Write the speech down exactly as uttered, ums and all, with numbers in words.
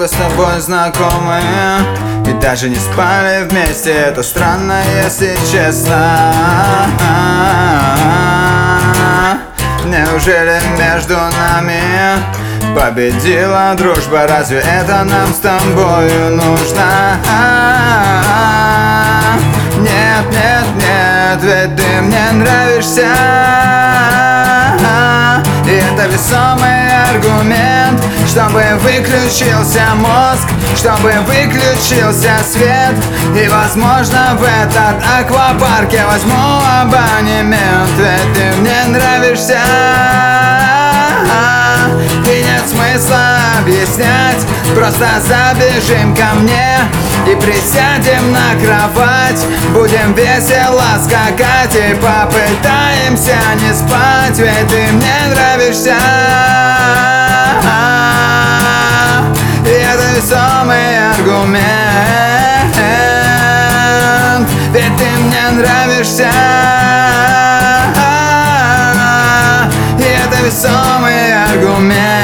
недолго с тобой знакомы и даже не спали вместе. Это странно, если честно. Неужели между нами победила дружба? Разве это нам с тобою нужно? Нет, нет, нет, ведь ты мне нравишься. И это весомый аргумент, чтобы выключился мозг, чтобы выключился свет. И возможно в этот аквапарк я возьму абонемент. Ведь ты мне нравишься. И нет смысла объяснять, просто забежим ко мне и присядем на кровать. Будем весело скакать и попытаемся не спать. Ведь ты мне нравишься. И это весомый аргумент. Ведь ты мне нравишься. И это весомый аргумент.